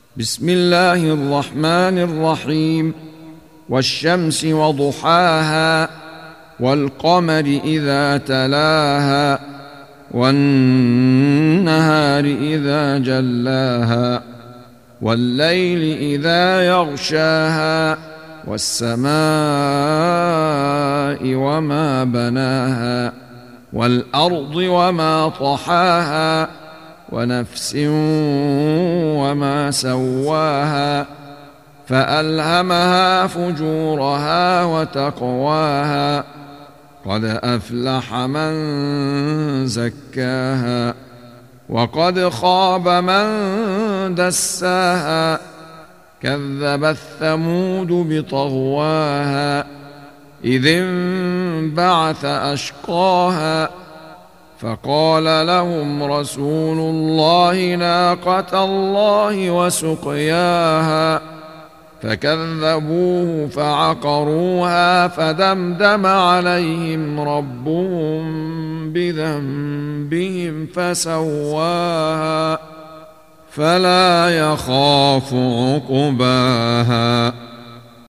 بسم الله الرحمن الرحيم. والشمس وضحاها والقمر إذا تلاها والنهار إذا جلاها والليل إذا يغشاها والسماء وما بناها والأرض وما طحاها ونفس وما سواها فألهمها فجورها وتقواها قد أفلح من زكاها وقد خاب من دساها كذبت ثمود بطغواها إذ انبعث أشقاها فقال لهم رسول الله ناقة الله وسقياها فكذبوه فعقروها فدمدم عليهم ربهم بذنبهم فسواها فلا يخاف عقباها.